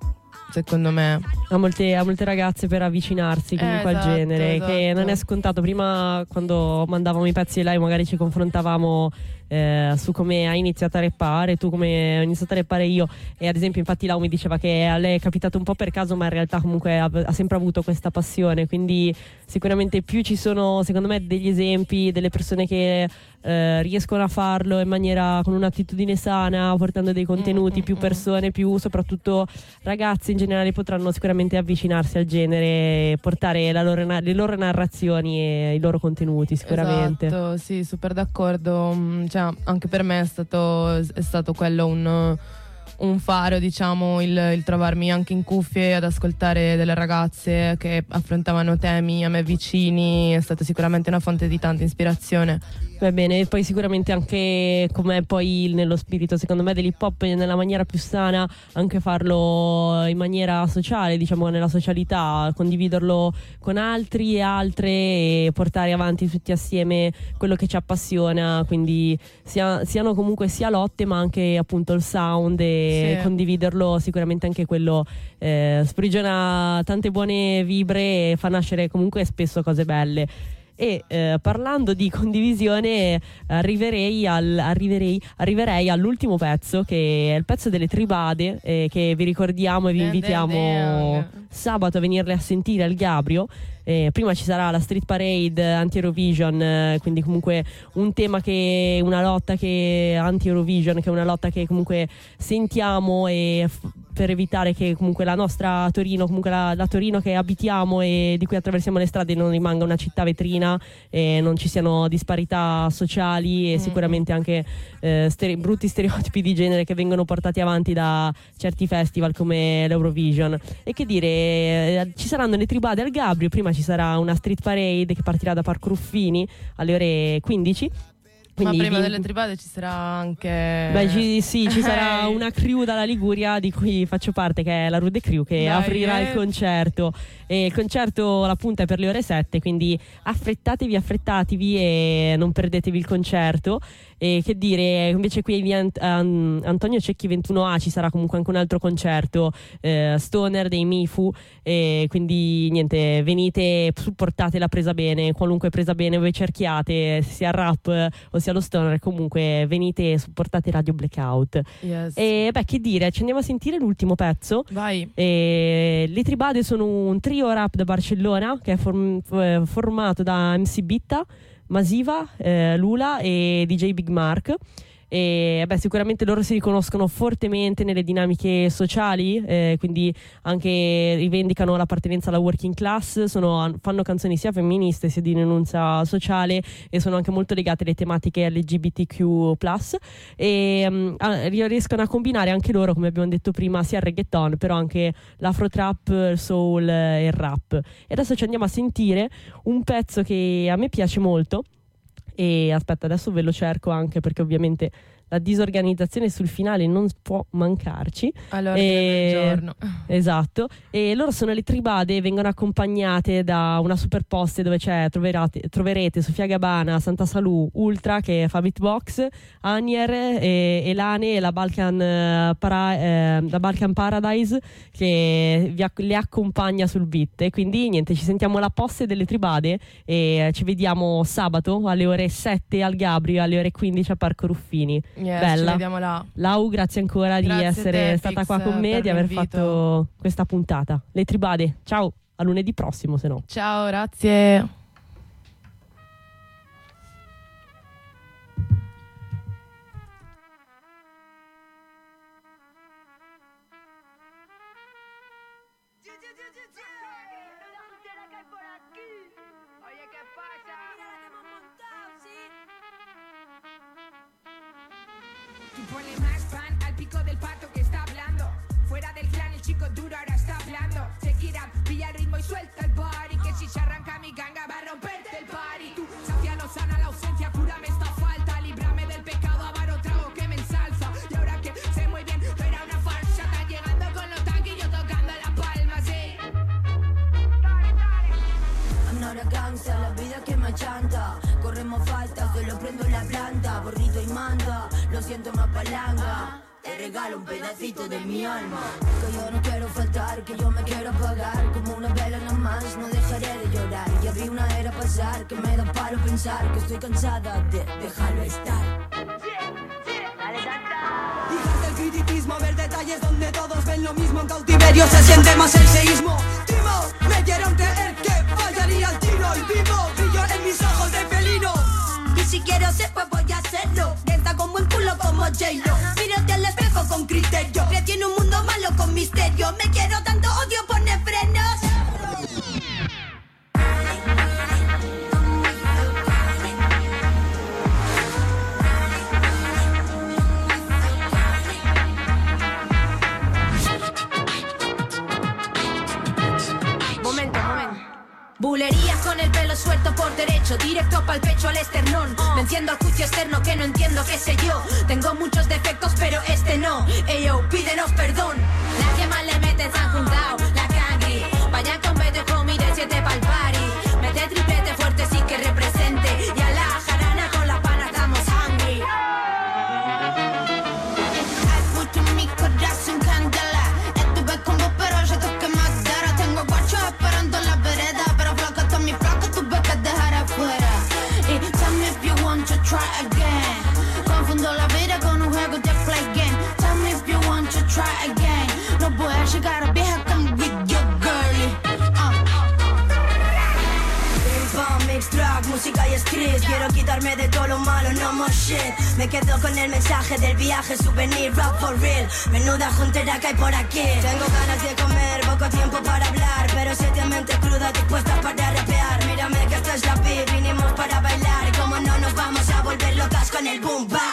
secondo me. A molte, a molte ragazze per avvicinarsi comunque eh, al esatto, genere, esatto. che non è scontato. Prima, quando mandavamo i pezzi a lei, magari ci confrontavamo eh, su come hai iniziato a rappare, tu come ho iniziato a rappare io, e ad esempio infatti Lau mi diceva che a lei è capitato un po' per caso, ma in realtà comunque ha, ha sempre avuto questa passione, quindi sicuramente più ci sono, secondo me, degli esempi, delle persone che eh, riescono a farlo in maniera, con un'attitudine sana, portando dei contenuti, mm, più mm, persone, più soprattutto ragazzi in generale potranno sicuramente avvicinarsi al genere e portare la loro, le loro narrazioni e i loro contenuti sicuramente. Esatto, sì, super d'accordo. Cioè, anche per me è stato, è stato quello un, un faro, diciamo, il, il trovarmi anche in cuffie ad ascoltare delle ragazze che affrontavano temi a me vicini, è stata sicuramente una fonte di tanta ispirazione. Va bene, e poi sicuramente anche come poi nello spirito, secondo me, dell'hip hop, nella maniera più sana, anche farlo in maniera sociale, diciamo nella socialità, condividerlo con altri e altre e portare avanti tutti assieme quello che ci appassiona, quindi sia, siano comunque sia lotte ma anche appunto il sound, e sì. Condividerlo sicuramente anche quello eh, sprigiona tante buone vibre e fa nascere comunque spesso cose belle. E eh, parlando di condivisione arriverei, al, arriverei, arriverei all'ultimo pezzo, che è il pezzo delle Tribade, eh, che vi ricordiamo e vi invitiamo sabato a venirle a sentire al Gabrio. Eh, prima ci sarà la Street Parade anti-Eurovision, eh, quindi comunque un tema che, una lotta che anti-Eurovision, che è una lotta che comunque sentiamo e f- per evitare che comunque la nostra Torino, comunque la, la Torino che abitiamo e di cui attraversiamo le strade, non rimanga una città vetrina e non ci siano disparità sociali e mm. sicuramente anche eh, stere- brutti stereotipi di genere che vengono portati avanti da certi festival come l'Eurovision. E che dire, eh, ci saranno le Tribade al Gabrio, prima ci sarà una Street Parade che partirà da Parco Ruffini alle ore quindici. Ma Quindi prima vi... delle Tribade ci sarà anche... Beh, ci, sì, ci sarà una crew dalla Liguria di cui faccio parte, che è la Rude Crew, che Dai, aprirà eh. il concerto. E il concerto, la punta è per le ore sette, quindi affrettatevi, affrettatevi e non perdetevi il concerto. E che dire, invece qui via Ant- um, Antonio Cecchi ventuno A ci sarà comunque anche un altro concerto eh, Stoner dei Mifu, e quindi niente, venite, supportate la Presa Bene, qualunque Presa Bene voi cerchiate, sia rap o sia lo stoner, comunque venite e supportate Radio Blackout. Yes. E beh, che dire, ci andiamo a sentire l'ultimo pezzo. Vai. E le Tribade sono un trio rap da Barcellona che è form- formato da M C Bitta, Masiva, eh, Lula e D J Big Mark. E beh, sicuramente loro si riconoscono fortemente nelle dinamiche sociali, eh, quindi anche rivendicano l'appartenenza alla working class, sono, fanno canzoni sia femministe sia di denuncia sociale e sono anche molto legate alle tematiche L G B T Q plus, e um, riescono a combinare anche loro, come abbiamo detto prima, sia il reggaeton però anche l'afro trap, il soul e il rap. E adesso ci andiamo a sentire un pezzo che a me piace molto. E aspetta, adesso ve lo cerco anche perché ovviamente la disorganizzazione sul finale non può mancarci. Allora, e... del giorno. Esatto. E loro sono le Tribade, vengono accompagnate da una super poste dove c'è, troverate, troverete Sofia Gabbana, Santa Salù, Ultra che fa beatbox, Anier, e Elane e la Balkan, eh, para, eh, la Balkan Paradise che vi, le accompagna sul beat. E quindi niente, ci sentiamo la poste delle Tribade e ci vediamo sabato alle ore sette al Gabrio, alle ore quindici a Parco Ruffini. Yes, Bella. ci vediamo là. Lau, grazie ancora Grazie di essere te, stata Pix, qua con me, per di aver l'invito. fatto questa puntata. Le Tribade, ciao, a lunedì prossimo se no. Ciao, grazie. Tú ponle más pan al pico del pato que chico duro ahora está hablando. Check it up, pilla el ritmo y suelta el party. Que si se arranca mi ganga va a romperte el party. Tú, sacia no sana la ausencia, cúrame esta falta. Líbrame del pecado, avaro trago que me ensalza. Y ahora que sé muy bien, tú era una farsa. Estás llegando con los tanques y yo tocando la palma, sí. I'm not a gangster, la vida que me achanta. Corremos falta, solo prendo la planta. Borrito y manda, lo siento más palanga. Te regalo un pedacito de mi alma. Que yo no quiero faltar, que yo me quiero apagar. Como una vela nada más, no dejaré de llorar. Ya vi una era pasar, que me da palo pensar. Que estoy cansada de dejarlo estar. Hijas del criticismo, ver detalles donde todos ven lo mismo. En cautiverio se siente más el seísmo. Timo, me quiero creer que fallaría el tiro. Y vivo, brillo en mis ojos de felino. Y si quiero ser, pues voy a hacerlo. Densa con buen culo como J-Lo. Mírate al espejo con criterio. Crecí en un mundo malo con misterio. Me quiero tanto, odio, pone frenos. Momento, momento. Bulerías con el pelo suelto por derecho, directo pa'l pecho al esternón. Me enciendo al juicio externo que no entiendo qué sé yo. Tengo muchos defectos pero este no. Eyo, pídenos perdón. Las que más le meten se han juntado, la cangri. Vayan con vete homie de siete pa'l party. Mete triplete fuerte sí que represente. Y a la jarana con la pana estamos hungry. Escucho mi corazón candela. Estuve con vos pero yo toqué madera. Tengo guachos esperando en la vereda. Pero flaca está mi flaca, tuve que dejar afuera. Y tell me if you want to try again. Confundo la vida con un juego de play game. Tell me if you want to try again. No voy a llegar a vieja con with your girlie. Bomb, mix, track, música y script. Quiero quitarme de todo lo malo, no more shit. Me quedo con el mensaje del viaje, souvenir, rap for real. Menuda juntera que hay por aquí. Tengo ganas de comer, poco tiempo para hablar. Pero seriamente cruda, dispuesta para rapear. Mírame que esto es la beat, vinimos para bailar. Como no nos vamos a volver locas con el boom bap.